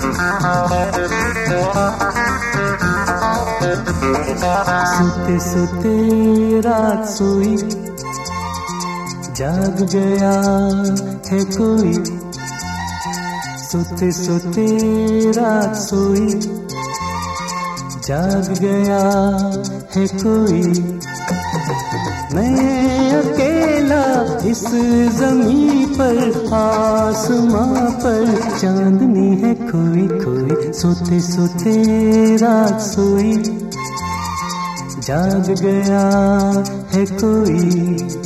सोते सोते रात सोई, जाग गया है कोई। सोते सोते रात सोई, जाग गया है कोई। मैं अकेला इस ज़मीं पर, आसमां पर चांदनी है कोई कोई। सोते सोते रात सोई, जाग गया है कोई।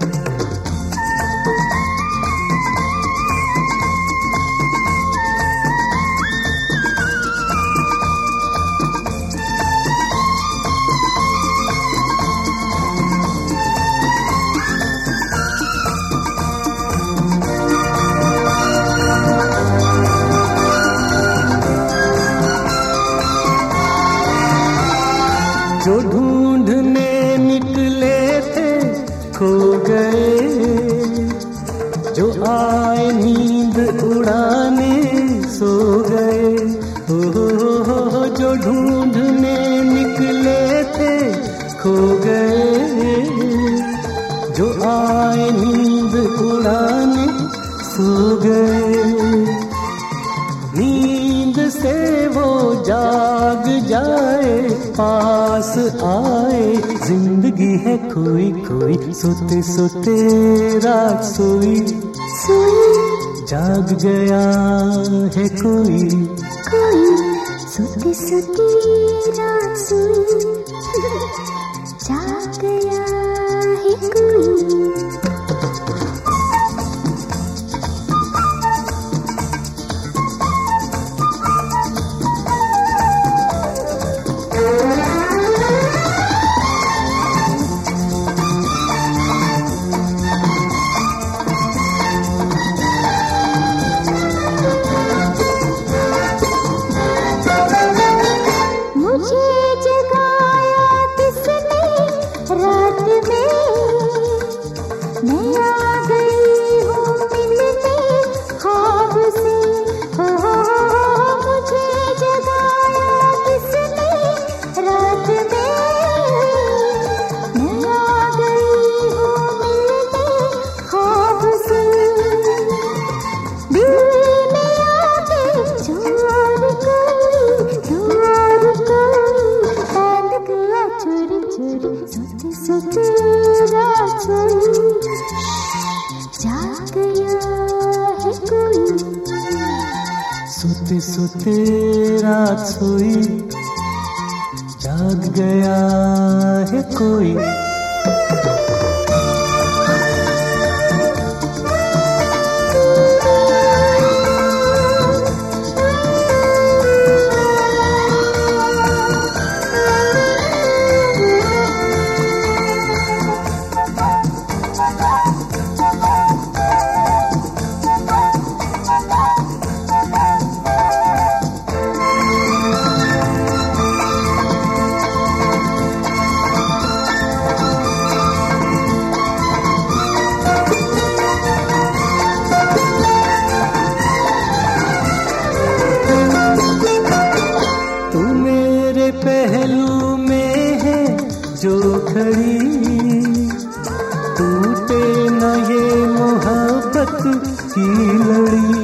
जो ढूंढने निकले थे खो गए, जो आए नींद उड़ाने सो गए। हो जो ढूंढने निकले थे खो गए, जो आए नींद उड़ाने सो गए। नींद से वो जाग जाए, पास आए, जिंदगी है कोई कोई। सोते सोते रात सोई, जाग गया है कोई कोई। सोते सोते रात सोई, जाग गया है कोई। सोते सोते रात सोई, जाग गया है कोई। पहलू में है जो घड़ी, टूटे न ये मोहब्बत की लड़ी।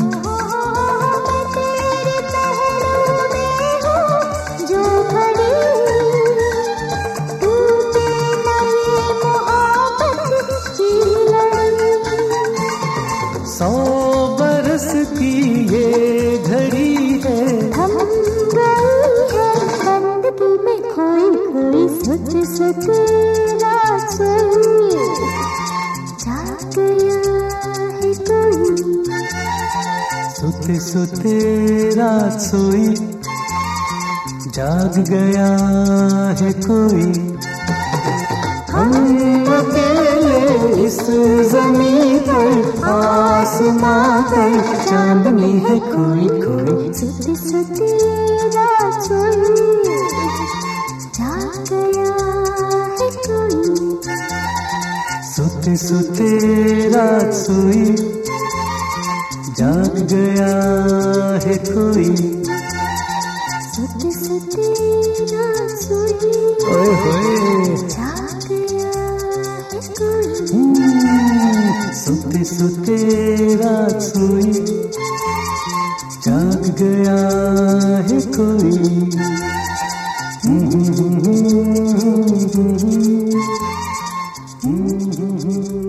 तेरे पहलू में हो जो घड़ी, टूटे न ये मोहब्बत की लड़ी। 100 बरस की ये घड़ी है, हम में खोई खोई। सोते सोते रात सोई, जाग गया है कोई। सोते सोते रात सोई, जाग गया है कोई। हम अकेले इस ज़मीं पर, आसमां पर चांदनी है कोई कोई। सोते सोते रात सोई, जाग गया है कोई। सोते सोते रात सोई, जाग गया है कोई, सोते सोते रात सोई, ओए होए जाग गया है कोई, सोते सोते रात सोई, जाग गया है कोई।